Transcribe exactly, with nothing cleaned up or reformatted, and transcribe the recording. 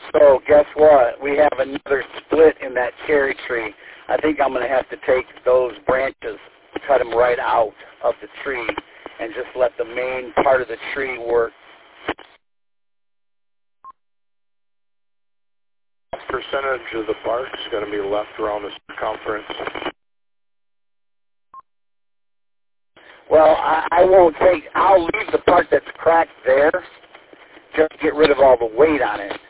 So guess what? We have another split in that cherry tree. I think I'm going to have to take those branches, cut them right out of the tree, and just let the main part of the tree work. What percentage of the bark is going to be left around the circumference? Well, I, I won't take, I'll leave the part that's cracked there, just get rid of all the weight on it.